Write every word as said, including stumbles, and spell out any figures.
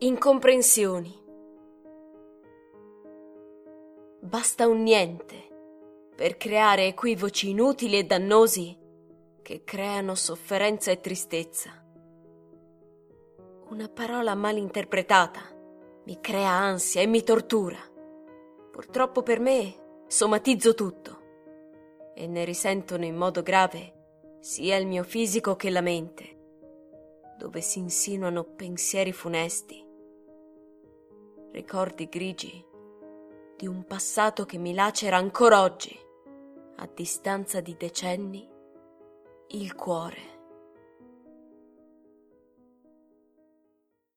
Incomprensioni. Basta un niente per creare equivoci inutili e dannosi che creano sofferenza e tristezza. Una parola mal interpretata mi crea ansia e mi tortura. Purtroppo per me somatizzo tutto e ne risentono in modo grave sia il mio fisico che la mente, dove si insinuano pensieri funesti, ricordi grigi di un passato che mi lacera ancora oggi, a distanza di decenni, il cuore.